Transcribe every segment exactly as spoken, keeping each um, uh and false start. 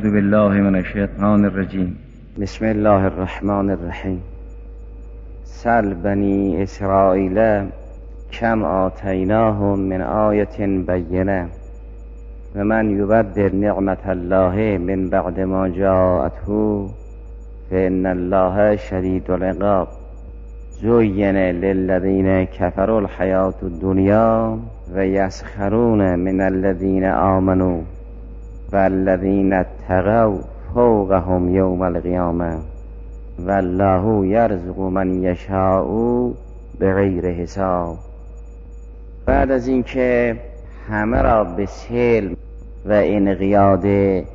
بالله من الشیطان الرجیم. بسم الله الرحمن الرحیم. سل بنی اسرائیل کم آتیناهم من آیت بینه و من یبدل نعمت الله من بعد ما جاءته فإن الله شدید العقاب. زین للذین کفروا الحیاة الدنیا و یسخرون من الذین آمنوا والذین اتقوا فوقهم یوم القیامه والله یرزق من یشاء بغیر حساب. بعد از اینکه همه را به سلم و انقیاد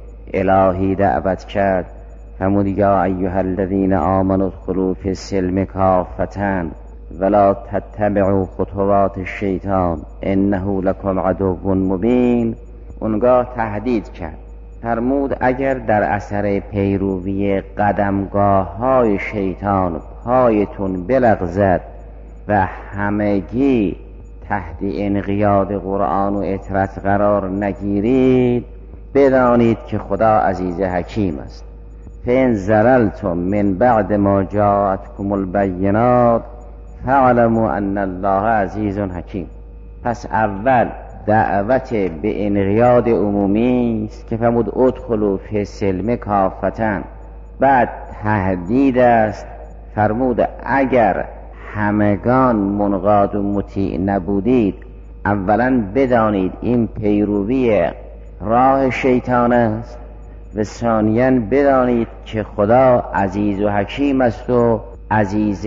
الهی دعوت کرد، فرمود یا ایها الذین آمنوا ادخلوا فی السلم کافة ولا تتبعوا خطوات الشیطان انه لکم عدو مبین، اونگاه تهدید کرد. فرمود اگر در اثر پیروی قدمگاه های شیطان پایتون بلغزد و همگی تحت انقیاد قرآن و اطرت قرار نگیرید، بدانید که خدا عزیز حکیم است. فإن زللتم من بعد ما جاءتكم البینات فاعلموا ان الله عزیز حکیم. پس اول دعوت به انقیاد عمومی است که فرمود ادخلوا فی السلم کافة، بعد تهدید است، فرمود اگر همگان منقاد و مطیع نبودید اولا بدانید این پیروی راه شیطان است و ثانیاً بدانید که خدا عزیز و حکیم است و عزیز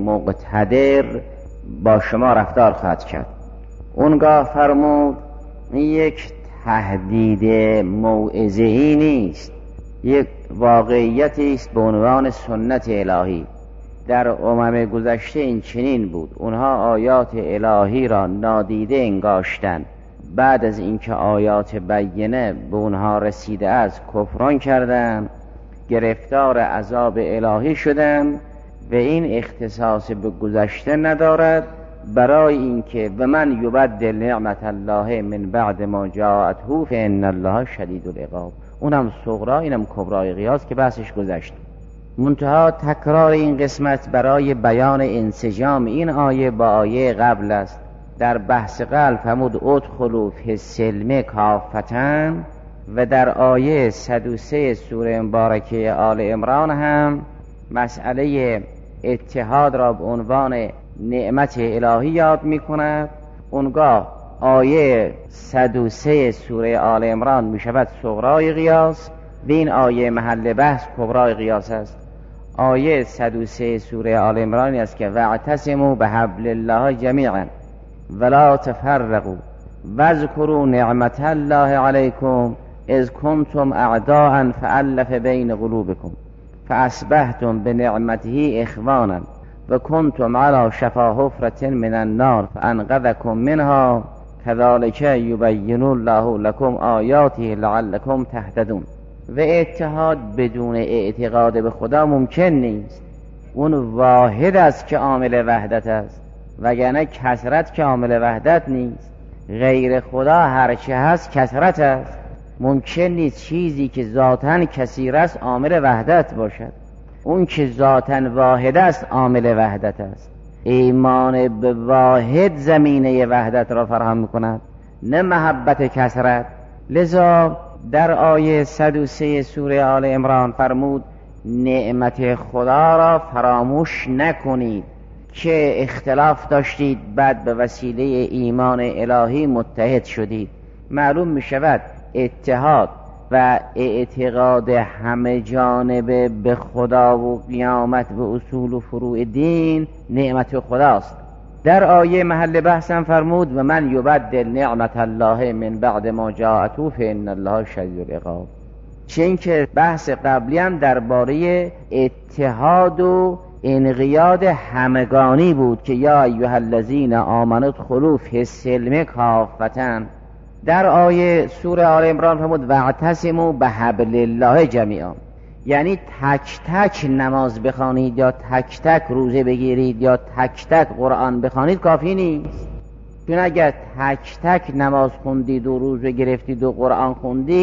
مقتدر با شما رفتار خواهد کرد. اونگاه فرمود یک تهدید موعظه‌ای نیست، یک واقعیتی است به عنوان سنت الهی. در امم گذشته این چنین بود، اونها آیات الهی را نادیده انگاشتند، بعد از اینکه آیات بینه به اونها رسیده است کفران کردند، گرفتار عذاب الهی شدند و این اختصاص به گذشته ندارد. برای اینکه و من یبدل نعمت الله من بعد ما جاءته فإن الله شدید العقاب، اونم صغرا اینم کبرای قیاس که بحثش گذشت. منتها تکرار این قسمت برای بیان انسجام این آیه با آیه قبل است. در بحث قبل فرمود ادخلوا فی السلم کافة و در آیه صد و سه سوره مبارکه آل عمران هم مسئله اتحاد را به عنوان نعمت الهی یاد می کند. اونگاه آیه صد و سه سوره آل عمران می شود صغرای قیاس و این آیه محل بحث کبرای قیاس است. آیه صد و سه سوره آل عمران است که واعتصموا بحبل الله جمیعا ولا تفرقوا واذکروا نعمت الله علیکم اذ کنتم اعداء فالف بین قلوبکم فاصبحتم بنعمته اخوانا و کنتم علی شفا حفرة من النار فانقذکم منها كذلك یبین الله لكم آیاته لعلكم تهتدون. و اتحاد بدون اعتقاد به خدا ممکن نیست. اون واحد است که عامل وحدت است، وگرنه کثرت که عامل وحدت نیست. غیر خدا هرچه هست کثرت است. ممکن نیست چیزی که ذاتاً کثیر است عامل وحدت باشد. اون که ذاتاً واحد است عامل وحدت است. ایمان به واحد زمینه وحدت را فراهم می‌کند، نه محبت کثرت. لذا در آیه صد و سه سوره آل عمران فرمود نعمت خدا را فراموش نکنید که اختلاف داشتید، بعد به وسیله ایمان الهی متحد شدید. معلوم می شود اتحاد و اعتقاد همه جانبه به خدا و قیامت و اصول و فروع دین نعمت خداست. در آیه محل بحثم فرمود و من یبدل نعمت الله من بعد ما جاءته فإن الله شدید العقاب. چون که بحث قبلی هم درباره اتحاد و انقیاد همگانی بود که یا ایها الذین آمنوا ادخلوا فی السلم کافة. در آیه سوره آل عمران فرمود واعتصموا بحبل الله جمیعا، یعنی تک تک نماز بخوانید یا تک تک روزه بگیرید یا تک تک قرآن بخوانید کافی نیست. چون اگر تک تک نماز خوندید و روزه گرفتید و قرآن خوندید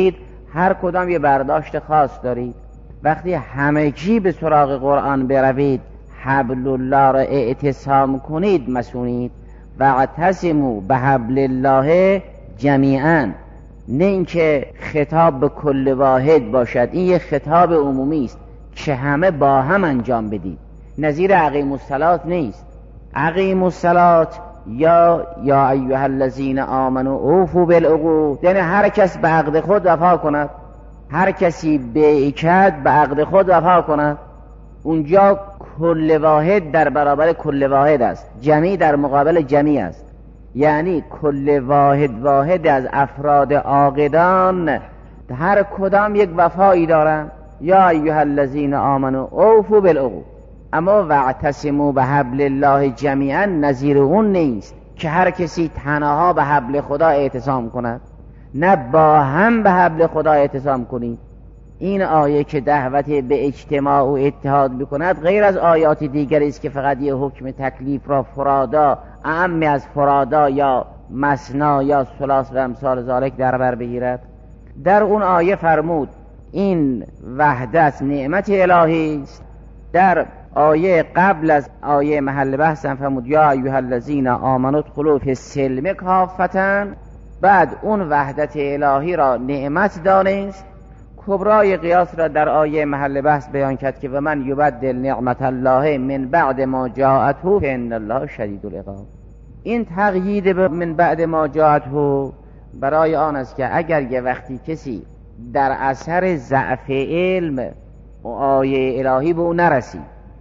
هر کدام یه برداشت خاص دارید. وقتی همگی به سراغ قرآن بروید، حبل الله را اعتصام کنید مسونید، واعتصموا بحبل الله جمیعا، نه اینکه خطاب به کل واحد باشد. این یه خطاب عمومی است که همه با هم انجام بدید، نظیر اقیموا الصلاة نیست. اقیموا الصلاة یا یا ایها الذین آمنوا اوفوا بالعقود، یعنی هر کس به عقد خود وفا کند، هر کسی بیع کرد به عقد خود وفا کند. اونجا کل واحد در برابر کل واحد است، جمعی در مقابل جمعی است، یعنی کل واحد واحد از افراد عاقدان هر کدام یک وفایی دارن. یا ایها الذین آمنوا اوفوا بالعقود. اما واعتصموا بحبل الله جمیعا نظیر اون نیست که هر کسی تنها به حبل خدا اعتصام کند، نه با هم به حبل خدا اعتصام کنید. این آیه که دعوت به اجتماع و اتحاد بکند غیر از آیات دیگری است که فقط یه حکم تکلیف را فرادا، اعم از فرادا یا مثنا یا ثلاث و امثال ذالک در بر بگیرد. در اون آیه فرمود این وحدت نعمت الهی است. در آیه قبل از آیه محل بحث فرمود یا ایها الذین آمنوا ادخلوا فی السلم کافة. بعد اون وحدت الهی را نعمت دانست. کبرای قیاس را در آیه محل بحث بیان کرد که و من یبدل نعمت الله من بعد ما جاءته فان الله شدید العقاب. این تقیید من بعد ما جاءته برای آن است که اگر یه وقتی کسی در اثر ضعف علم و آیه الهی به او نرسید،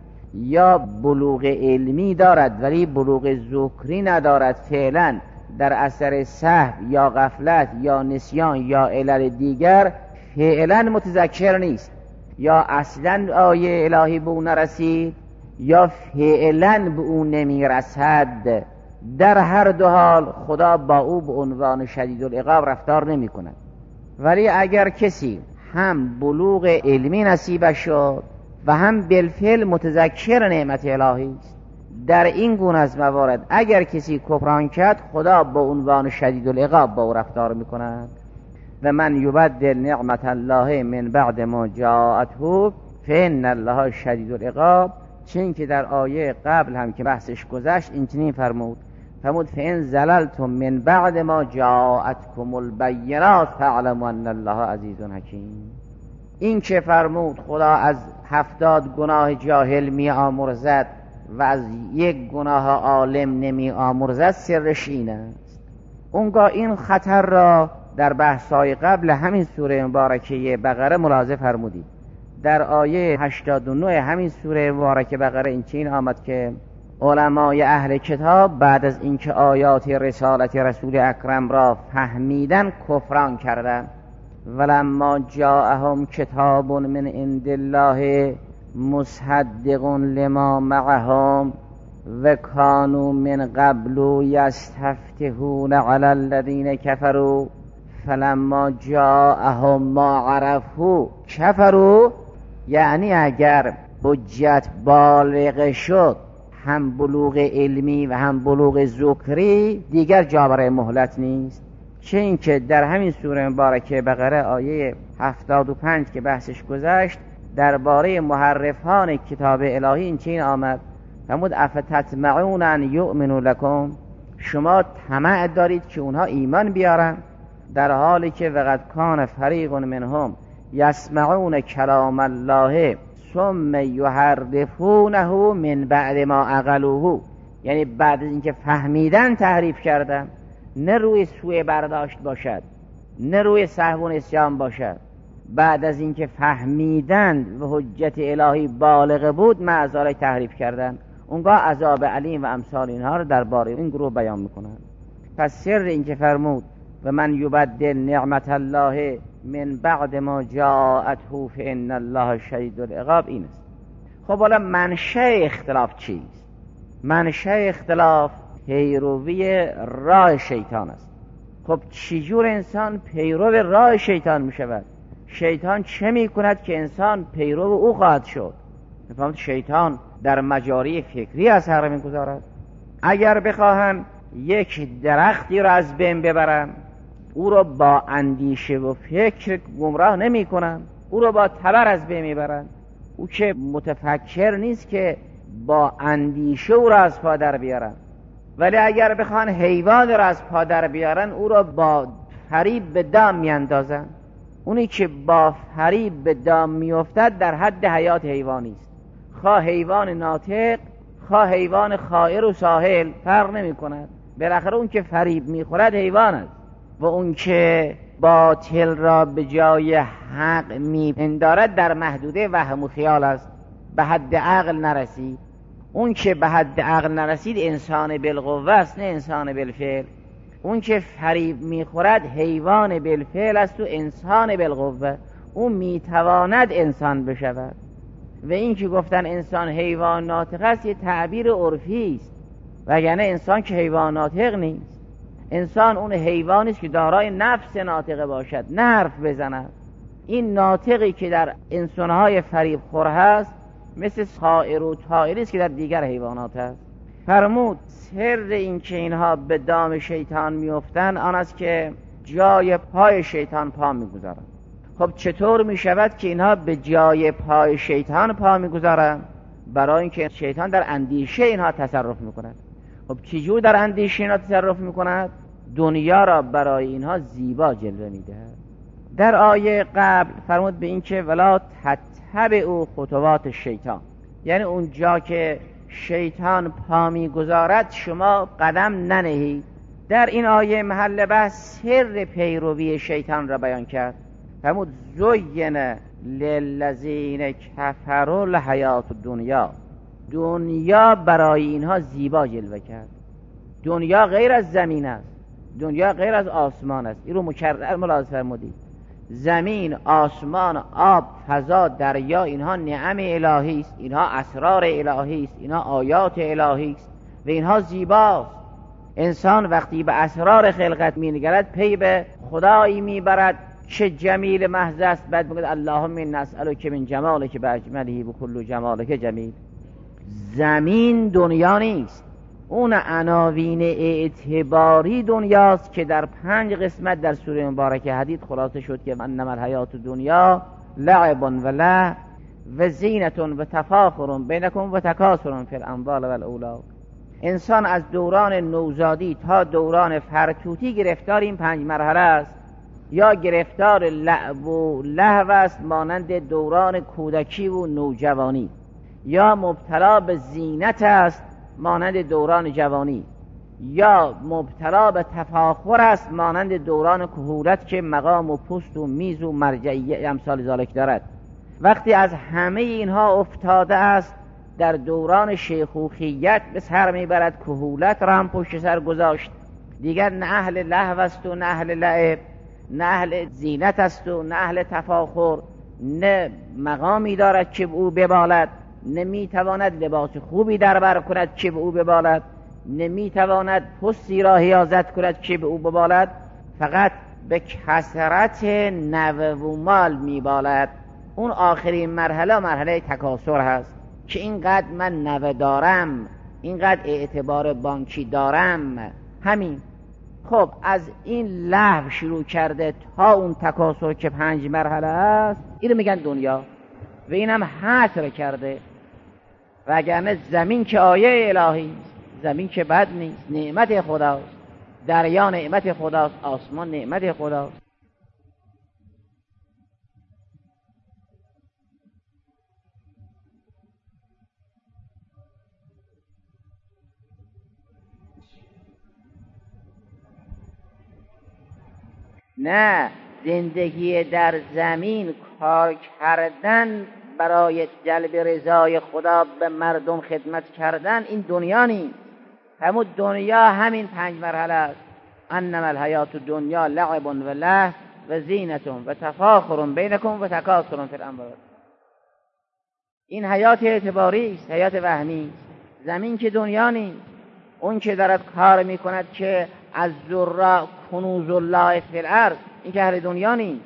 یا بلوغ علمی دارد ولی بلوغ ذکری ندارد، فعلا در اثر سهو یا غفلت یا نسیان یا علل دیگر فعلا متذکر نیست، یا اصلا آیه الهی به او نرسید یا فعلا به او نمیرسد، در هر دو حال خدا با او به عنوان شدید العقاب رفتار نمی کند. ولی اگر کسی هم بلوغ علمی نصیبش شد و هم بالفعل متذکر نعمت الهی است، در این گونه از موارد اگر کسی کفران کرد خدا با عنوان شدید العقاب با او رفتار می کند. و من یبدل نعمت الله من بعد ما جاءته فان الله شدید العقاب. چون که در آیه قبل هم که بحثش گذشت این چنین فرمود فرمود فان زللتم من بعد ما جاءتكم البینات فاعلموا ان الله عزیز حکیم. این که فرمود خدا از هفتاد گناه جاهل می آمرزد و از یک گناه عالم نمی آمرزد سرش این است. اونگاه این خطر را در بحث‌های قبل همین سوره مبارکه بقره ملاحظه فرمودید. در آیه هشتاد و نه همین سوره مبارکه بقره این چنین آمد که علمای اهل کتاب بعد از اینکه آیات رسالت رسول اکرم را فهمیدن کفران کردند. ولما جاءهم کتاب من عند الله مصدق لما معهم و کانوا من قبل یستفتحون علی الذین کفروا فلما جاءهم ما عرفوا کفروا. یعنی اگر حجت بالغ شد، هم بلوغ علمی و هم بلوغ ذکری، دیگر جا برای مهلت نیست. چه این که در همین سوره مبارکه بقره آیه هفتاد و پنج که بحثش گذشت درباره محرفان کتاب الهی این چین آمد فرمود افتطمعون ان یؤمنوا لکم، شما طمع دارید که اونها ایمان بیارن، در حالی که وقد کان فریق منهم یسمعون کلام الله ثم یحرفونه من بعد ما عقلوه. یعنی بعد از اینکه فهمیدن تحریف کردن، نه روی سوء برداشت باشد نه روی سهو و نسیان باشد، بعد از اینکه فهمیدن و حجت الهی بالغ بود معذاره تحریف کردن، اونگاه عذاب علیم و امثال اینها رو درباره این گروه بیان میکنن. پس سر اینکه فرمود و من یبدل نعمت الله من بعد ما جاءته فان الله شدید العقاب این است. خب حالا منشأ اختلاف چیست؟ منشأ اختلاف پیروی راه شیطان است. خب چجور انسان پیرو راه شیطان می شود؟ شیطان چه می کند که انسان پیرو او خواهد شد؟ میفهمید شیطان در مجاری فکری از هر می گذارد. اگر بخواهند یک درختی را از بین ببرن او را با اندیشه و فکر گمراه نمی کنن، او را با تبر از بین میبرن. او که متفکر نیست که با اندیشه او را از پا در بیارن، ولی اگر بخوان حیوان را از پا در بیارن او را با فریب به دام میاندازن. اونی که با فریب به دام میافتد در حد حیات حیوانی است، خواه حیوان ناطق خواه حیوان خائر و ساحل فرق نمی کند. بالاخره اون که فریب میخورد حیوان است و اون که باطل را به جای حق میپندارد در محدوده وهم و خیال است، به حد عقل نرسید. اون که به حد عقل نرسید انسان بالقوه است، نه انسان بالفعل. اون که فریب میخورد حیوان بالفعل است و انسان بالقوه، اون میتواند انسان بشود. و این که گفتن انسان حیوان ناطق است یه تعبیر عرفی است، وگرنه انسان که حیوان ناطق نیست. انسان اون حیوانی است که دارای نفس ناطقه باشد، نه حرف بزند. این ناطقی که در انسانهای فریب خور هست مثل صائر و طائری است که در دیگر حیوانات هست. فرمود سر این که اینها به دام شیطان میافتند آن است که جای پای شیطان پا میگذارند. خب چطور میشود که اینها به جای پای شیطان پا میگذارند؟ برای اینکه شیطان در اندیشه اینها تصرف میکند. خب چجور در اندیشه اینها تصرف میکند؟ دنیا را برای اینها زیبا جلوه میدهد. در آیه قبل فرمود به این که ولا تتبعوا خطوات شیطان، یعنی اون جا که شیطان پا میگذارد شما قدم ننهید. در این آیه محل بحث سر پیروی شیطان را بیان کرد. فرمود زین للذین کفروا الحیات الدنیا، دنیا برای اینها زیبا جلوه کرد. دنیا غیر از زمین است، دنیا غیر از آسمان است. این رو مکرر ملاحظه فرمودید. زمین، آسمان، آب، فضا، دریا، اینها نعم الهی است، اینها اسرار الهی است، اینها آیات الهی است و اینها زیباست. انسان وقتی به اسرار خلقت می‌نگرد پی به خدایی میبرد چه جمیل محض است. بعد میگه اللهم انا نسألک من جمالک باجمله بكل جمالک جمیل. زمین دنیا نیست، اون عناوین اعتباری دنیاست که در پنج قسمت در سوره مبارکه حدید خلاصه شد که انما الحیات الدنیا لعب و لهو و زینة و تفاخر بینکم و تکاثر فی الاموال والاولاد. انسان از دوران نوزادی تا دوران فرتوتی گرفتار این پنج مرحله است. یا گرفتار لعب و لهو است مانند دوران کودکی و نوجوانی، یا مبتلا به زینت است مانند دوران جوانی، یا مبتلا به تفاخر است مانند دوران کهولت که مقام و پست و میز و مرجعیه امثال ذالک دارد. وقتی از همه اینها افتاده است در دوران شیخوخیت به سر میبرد، کهولت را هم پشت سر گذاشت، دیگر نه اهل لهو است و نه اهل لعب، نه اهل زینت است و نه اهل تفاخر، نه مقامی دارد که او ببالد، نمیتواند لباس خوبی در بر کند که به او ببالد، نمیتواند پستی را حیازت کند که به او ببالد، فقط به کثرت نوه و مال میبالد. اون آخرین مرحله مرحله تکاثر هست که اینقدر من نوه دارم، اینقدر اعتبار بانکی دارم، همین. خب از این لهو شروع کرده تا اون تکاثر که پنج مرحله است، اینو میگن دنیا و اینم حصر کرده. وگرنه زمین که آیه الهی، زمین که بد نیست، نعمت خداست، دریا نعمت خداست، آسمان نعمت خداست. نه، زندگی در زمین کار کردن برای جلب رضای خدا به مردم خدمت کردن این دنیا نیست. همون دنیا همین پنج مرحله است. انما الحیات الدنیا لعب و لهو و زینة و تفاخر بینکم و تکاثر فی الاموال. این حیات اعتباری است، حیات وهمی. زمین که دنیا نیست. اون که دارد کار میکند که از ذره کنوز الله فی الارض، این که اهل دنیا نیست.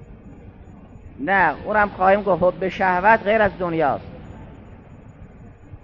نه، اونم خواهیم گفت به شهوت غیر از دنیاست.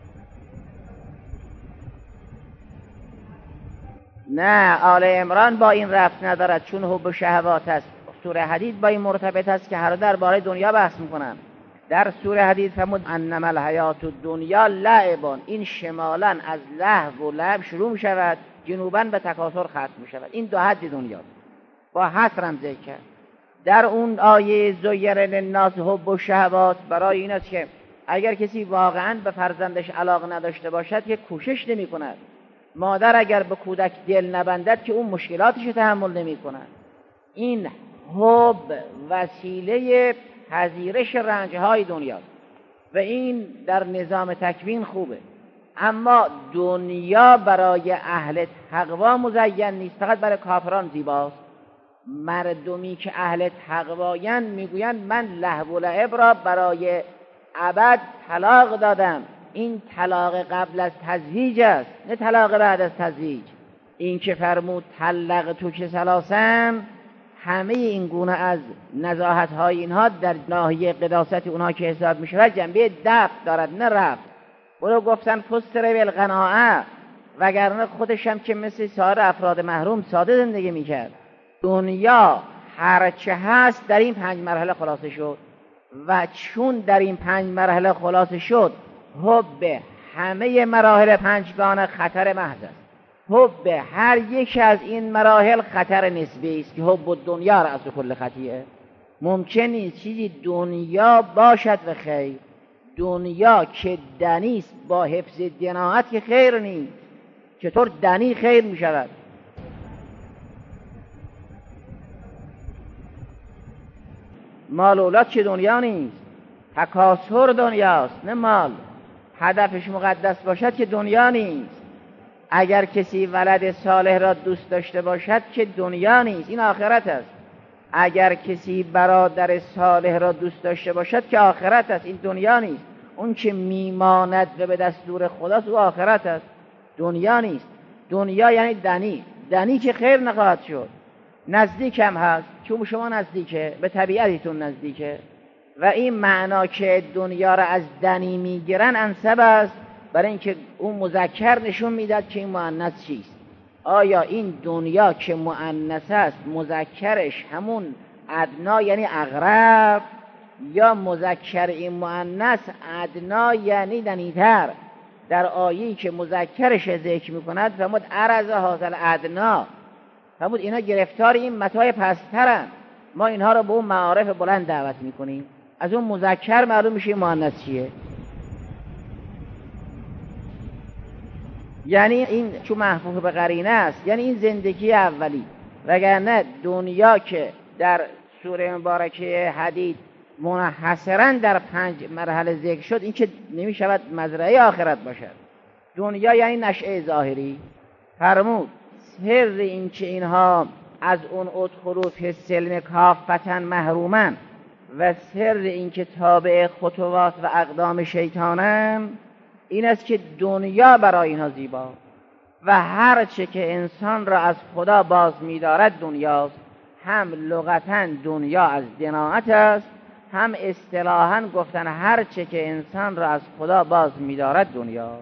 نه، آل عمران با این ربط ندارد، چون حب شهوات است. سوره حدید با این مرتبط است که هر دو درباره دنیا بحث میکنن. در سوره حدید فرمود انما الحیات الدنیا لعب، این شمالا از لهو و لعب شروع می شود، جنوبا به تکاثر ختم می شود. این دو حد دنیا با حصرم ذکر کرد. در اون آیه زیر للناس حب الشهوات برای این است که اگر کسی واقعا به فرزندش علاقه نداشته باشد که کوشش نمی کند. مادر اگر به کودک دل نبندد که اون مشکلاتش تحمل نمی کند. این حب وسیله پذیرش رنجهای دنیا و این در نظام تکوین خوبه، اما دنیا برای اهل تقوا مزین نیست، فقط برای کافران زیباست. مردمی که اهل تقوایند میگویند من لهو و لعب را برای ابد طلاق دادم. این طلاق قبل از تزویج است، نه طلاق بعد از تزویج. این که فرمود طلق تو که سلاسم، همه این گونه از نزاهت های اینها در ناحیه قداست اونها که حساب می شود جنبه دفع دارد نه رفع. برو گفتن فستر بالقناعه، وگرنه خودش هم که مثل سایر افراد محروم ساده زندگی می کرد. دنیا هرچه هست در این پنج مرحله خلاصه شد و چون در این پنج مرحله خلاصه شد، حب همه مراحل پنجگانه خطر محض است. حب هر یک از این مراحل خطر نسبی است که حب دنیا را از کل خطیه. ممکن نیست چیزی دنیا باشد و خیر. دنیا که دنی است با حفظ دناعت که خیر نیست. چطور دنی خیر می شود؟ مال اولاد چه دنیا نیست، تکاثر دنیاست نه مال. هدفش مقدس باشد که دنیا نیست. اگر کسی ولد صالح را دوست داشته باشد که دنیا نیست، این آخرت است. اگر کسی برادر صالح را دوست داشته باشد که آخرت است، این دنیا نیست. اون که میماند و به دستور خداست او آخرت است، دنیا نیست. دنیا یعنی دنی، دنی که خیر نخواهد شد. نزدیک هم هست، چون شما نزدیکه، به طبیعتتون نزدیکه و این معنا که دنیا را از دنی میگیرن انسب است، برای اینکه اون مذکر نشون میداد که این مؤنث چیست. آیا این دنیا که مؤنث است مذکرش همون ادنا یعنی اغرب، یا مذکر این مؤنث ادنا یعنی دنیتر؟ در آیه‌ای که مذکرش ذکر میکند فرمود عرض حاصل ادنا، فرمود اینا گرفتار این متاع پسترن. ما اینها رو به اون معارف بلند دعوت میکنیم. از اون مذکر معلوم میشه مؤنث چیه. یعنی این چون محفوظ به قرینه است، یعنی این زندگی اولی. وگرنه دنیا که در سوره مبارکه حدید منحصرا در پنج مرحله ذکر شد، این که نمی شود مزرعه آخرت باشد. دنیا یعنی نشأه ظاهری. فرمود سر این که اینها از اون ادخلوا فی السلم کافة محرومن و سر این که تابع خطوات و اقدام شیطانن این است که دنیا برای اینها زیبا و هر چه که انسان را از خدا باز می‌دارد دنیاست. هم لغتاً دنیا از دناعت است، هم اصطلاحاً گفتن هر چه که انسان را از خدا باز می‌دارد دنیا.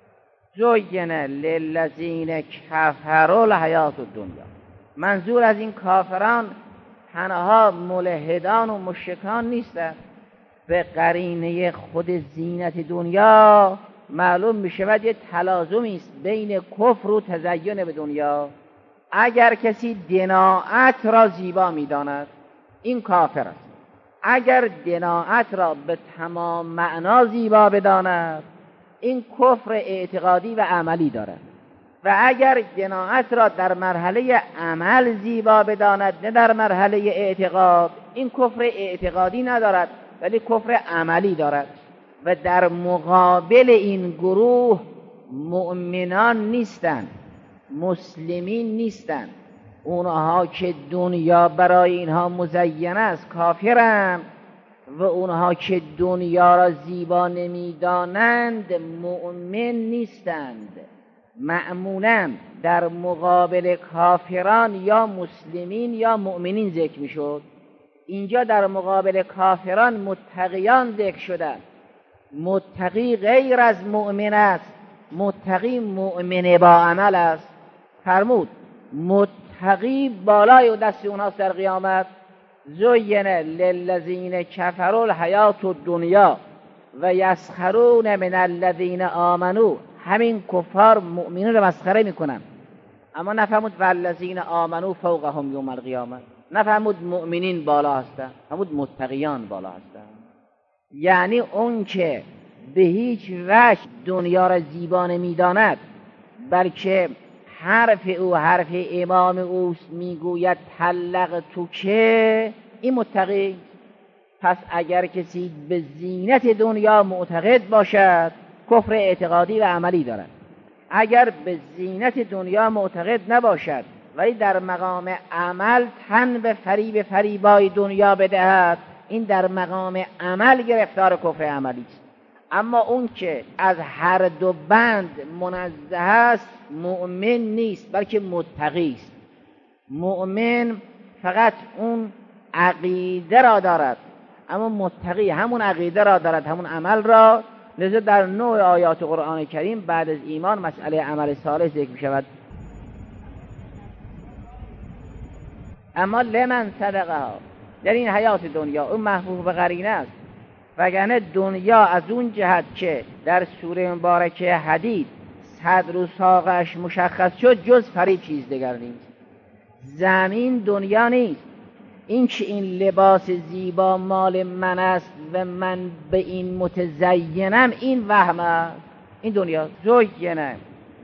زین للذین کفروا الحیات الدنیا. منظور از این کافران تنها ملحدان و مشرکان نیستند. به قرینه خود زینت دنیا معلوم می شود یه تلازمی است بین کفر و تزین به دنیا. اگر کسی دناعت را زیبا می داند این کافر است. اگر دناعت را به تمام معنا زیبا بداند این کفر اعتقادی و عملی دارد. و اگر دناعت را در مرحله عمل زیبا بداند نه در مرحله اعتقاد، این کفر اعتقادی ندارد ولی کفر عملی دارد. و در مقابل این گروه مؤمنان نیستند، مسلمین نیستند. اونها که دنیا برای اینها مزین است کافرند و اونها که دنیا را زیبا نمیدانند مؤمن نیستند. معمولا در مقابل کافران یا مسلمین یا مؤمنین ذکر می شد. اینجا در مقابل کافران متقیان ذکر شده. متقی غیر از مؤمن است، متقی مؤمن با عمل است. فرمود متقی بالای و دست اونهاست در قیامت. زین للذین کفروا الحیات الدنیا و یسخرون من الذین آمنوا. همین کفار مؤمنین رو مسخره میکنن، اما نفهمود والذین آمنوا فوقهم یوم القیامه. نفهمود مؤمنین بالا هستن، نفهمود متقیان بالا هستن. یعنی اون که به هیچ وجه دنیا را زیبا نمیداند، بلکه حرف او حرف امام اوست، میگوید طلق تو که، این متقی. پس اگر کسی به زینت دنیا معتقد باشد، کفر اعتقادی و عملی دارد. اگر به زینت دنیا معتقد نباشد ولی در مقام عمل تن به فریب فریبای دنیا بدهد، این در مقام عمل گرفتار کفر عملی است. اما اون که از هر دو بند منزه است مؤمن نیست، بلکه متقی است. مؤمن فقط اون عقیده را دارد، اما متقی همون عقیده را دارد، همون عمل را. لذا در نوع آیات قرآن کریم بعد از ایمان مسئله عمل صالح ذکر می شود. اما لمن صدقه ها، در این حیات دنیا اون محبوب به قرینه است. وگرنه دنیا از اون جهت که در سوره مبارکه حدید صدر و ساقش مشخص شد، جز فریب چیز دیگر نیست. زمین دنیا نیست. این که این لباس زیبا مال من است و من به این متزینم، این وهم است. این دنیا زینه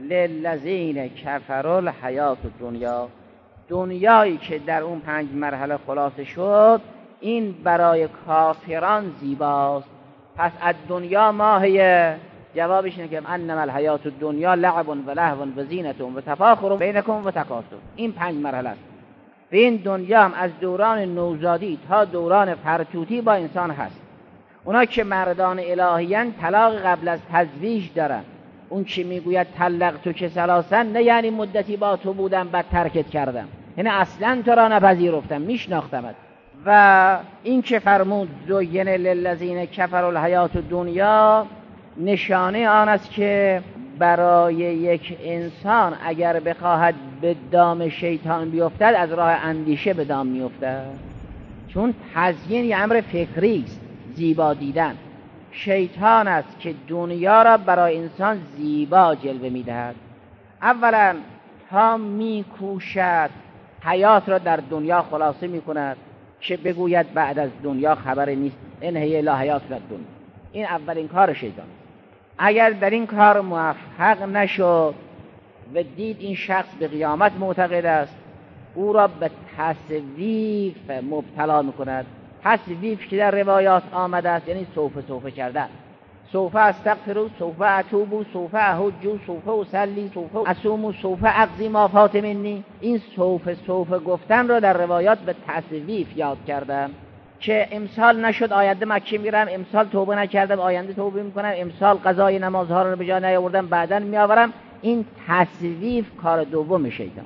للذین کفروا الحیات الدنیا. دنیایی که در اون پنج مرحله خلاصه شد، این برای کافران زیباست. پس از دنیا ماهیه؟ جوابش اینه که انما الحیات الدنیا لعب و لهو و زینت و تفاخر بینکم و تکاثر. این پنج مرحله است. و این دنیا هم از دوران نوزادی تا دوران فرتوتی با انسان هست. اونا که مردان الهیان طلاق قبل از تزویج دارن. اون که میگوید طلق تو که سلاسن، نه یعنی مدتی با تو بودم بعد ترکت کردم، یعنی اصلا تو را نپذیرفتم، میشناختمت. و این که فرمود زین للذین کفروا الحیات الدنیا، نشانه آن است که برای یک انسان اگر بخواهد به دام شیطان بیفتد، از راه اندیشه به دام میافتد. چون تزیین یه امر فکری است، زیبا دیدن. شیطان است که دنیا را برای انسان زیبا جلوه میدهد. اولا تا میکوشد حیات را در دنیا خلاصه میکند که بگوید بعد از دنیا خبری نیست، این هی لا حیات در دنیا. این اولین کار شیطان. اگر در این کار موفق نشد و دید این شخص به قیامت معتقد است، او را به تصویف مبتلا میکند. تصویف که در روایات آمده است یعنی سوف سوف کردن. سوف استغفروا، سوف اتوبوا، سوف احجوا، سوف اصلی، سوف اصوم، سوف اقضی ما فات منی. این سوف سوف گفتن را در روایات به تصویف یاد کردم که امسال نشد آینده مکه میرم، امسال توبه نکردم آینده توبه میکنم، امسال قضای نمازها رو به جا نیاوردم بعداً میآورم. این تصویف کار دوم شیطان.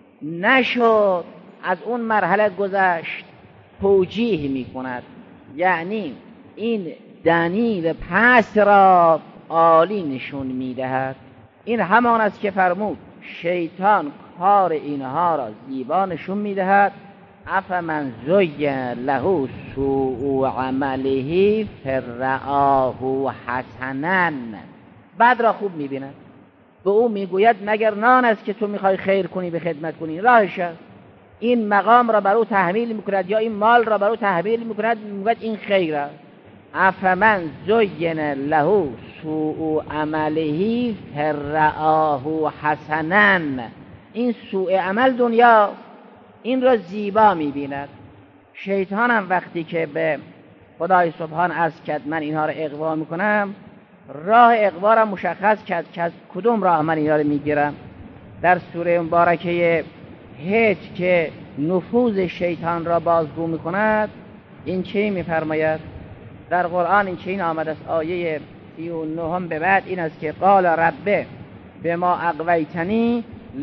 نشد از اون مرحله گذشت، توجیه میکند، یعنی این دلیل پس را عالی نشون میدهد. این همان است که فرمود شیطان کار اینها را زیبا نشون میدهد. افمن زین له سوء عمله فرآه حسنا، بعد را خوب میبیند. به او میگوید مگر نان است که تو میخوای خیر کنی به خدمت کنی؟ راهش است. این مقام را بر او تحمیل میکند یا این مال را بر او تحمیل میکند، میگوید این خیر است. افمن زین له سوء عمله فرآه حسنا، این سوء عمل دنیا، این را زیبا میبیند. شیطان هم وقتی که به خدای سبحان عرض کرد من اینها را اغوا میکنم، راه اغوا را مشخص کرد که از کدوم راه من اینها را میگیرم. در سوره مبارکه هج که نفوذ شیطان را بازگو میکند، این چی میفرماید در قرآن؟ این چی آمده است آیه سی و نهم به بعد این است که قال رب بما اغویتنی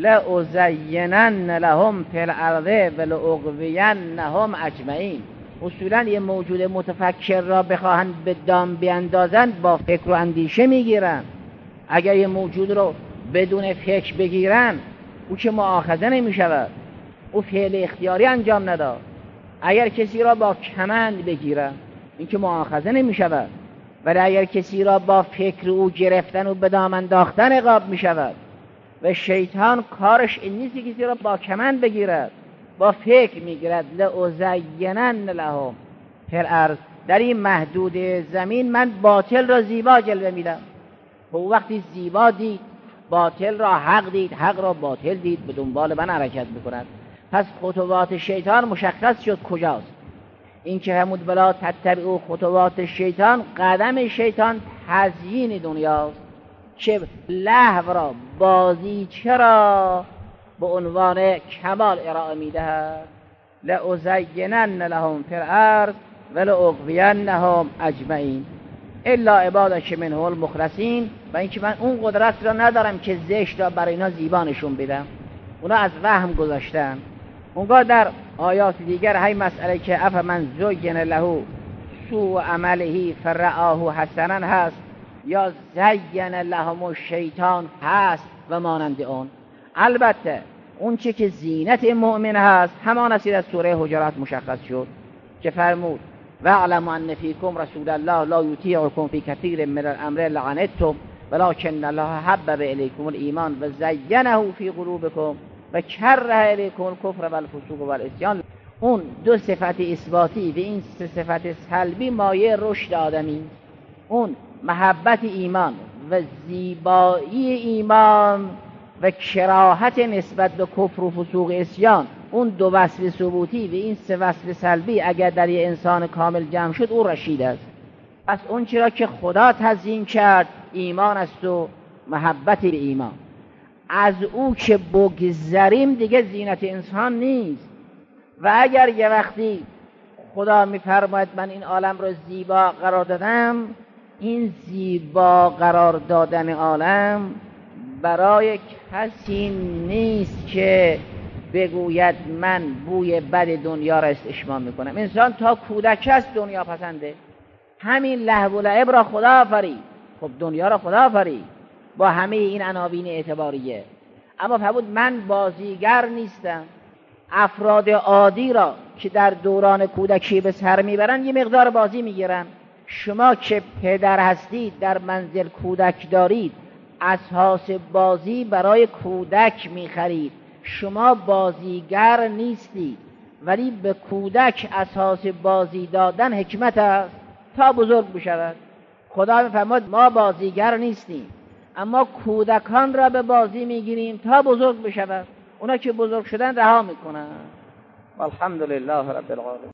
لأزینن لهم فی الارض ولأغوینهم اجمعین. اصولا یه موجود متفکر را بخواهند به دام بیندازند با فکر و اندیشه میگیرن. اگر یه موجود رو بدون فکر بگیرن، او که مؤاخذه نمی شود، او فعل اختیاری انجام نداد. اگر کسی را با کمند بگیره این که مؤاخذه نمی شود، ولی اگر کسی را با فکر او گرفتن و به دام انداختن عقاب می شود. و شیطان کارش این نیست که کسی را با کمند بگیرد، با فکر می گیرد. لأزینن لهم فی الارض، در این محدود زمین من باطل را زیبا جلوه میدم. او وقتی زیبا دید، باطل را حق دید، حق را باطل دید، به دنبال من حرکت میکند. پس خطوات شیطان مشخص شد کجاست. این که همود بلا تتبعوا خطوات شیطان، قدم شیطان تزیین دنیاست که لهو را، بازی چرا به عنوان کمال ارائه میدهد. لأزینن لهم فی الارض ولأغوینهم اجمعین الا عبادک منهم المخلصین. و اینکه من اون قدرت را ندارم که زشت را برای اینا زیبا نشون بدم، اونا از وهم گذاشتن. اونگاه در آیات دیگر های مسئله که افمن زین له سوء عمله فرآه حسنا هست، یا زین لهم الشیطان هست و مانند اون. البته اون چه که زینت مؤمن هست همان است در سوره حجرات مشخص شد که فرمود واعلم ان فیکم رسول الله لا یطیعکم فی کثیر من الامر لعنتم ولکن الله حبب الیکم الایمان و زینه فی قلوبکم و کره الیکم الکفر والفسوق والعصیان. اون دو صفت اثباتی و این سه صفت سلبی مایه رشد آدمی. اون محبت ایمان و زیبایی ایمان و کراهت نسبت به کفر و فسوق و عصیان، اون دو وصف ثبوتی و این سه وصف سلبی اگر در یه انسان کامل جمع شد او رشید است. پس اون چرا که خدا تزیین کرد ایمان است و محبت به ایمان، از او که بگذریم دیگه زینت انسان نیست. و اگر یه وقتی خدا میفرماید من این عالم رو زیبا قرار دادم، این زیبا قرار دادن عالم برای کسی نیست که بگوید من بوی بد دنیا را استشمام میکنم. انسان تا کودک است دنیا پسنده. همین لهو و لعب را خدا آفرید. خب دنیا را خدا آفرید با همه این عناوین اعتباریه، اما فرمود من بازیگر نیستم. افراد عادی را که در دوران کودکی به سر میبرن یه مقدار بازی میگیرن. شما که پدر هستید در منزل کودک دارید، اساس بازی برای کودک میخرید. شما بازیگر نیستید، ولی به کودک اساس بازی دادن حکمت است تا بزرگ بشود. خدا میفرماید ما بازیگر نیستیم، اما کودکان را به بازی میگیریم تا بزرگ بشود. اونا که بزرگ شدن رها میکنن. والحمدلله رب العالمین.